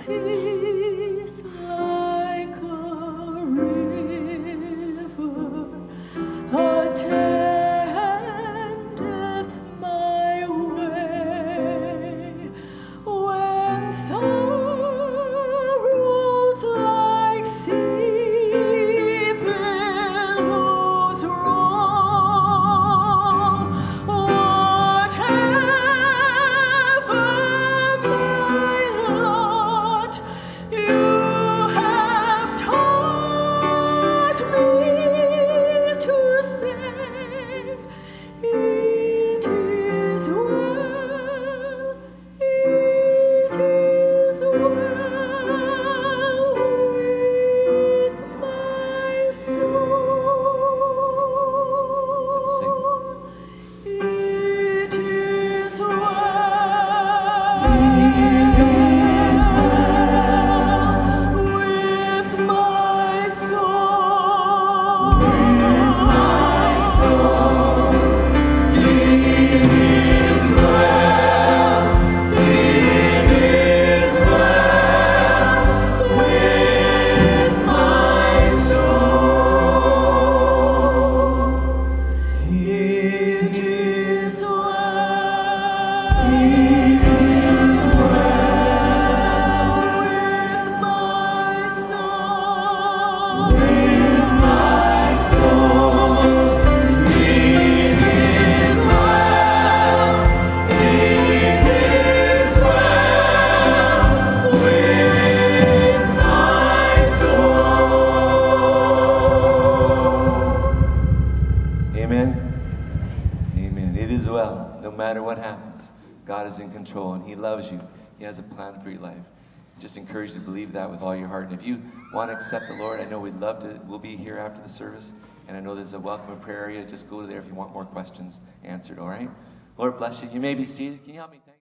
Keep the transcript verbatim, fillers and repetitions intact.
peace like a river attendeth my way. When sorrows like sea billows roll, whatever my lot, you have taught me to say, it is well, it is well with my soul. Let's sing. It is well, with my soul. With my soul, it is well, it is well with my soul. It is well, it is well with my soul. With my soul, it is well, it is well with my soul. Amen. Amen. It is well. No matter what happens, God is in control and He loves you. He has a plan for your life. Just encourage you to believe that with all your heart. And if you want to accept the Lord, I know we'd love to. We'll be here after the service. And I know there's a welcome and prayer area. Just go there if you want more questions answered, all right? Lord bless you. You may be seated. Can you help me? Thank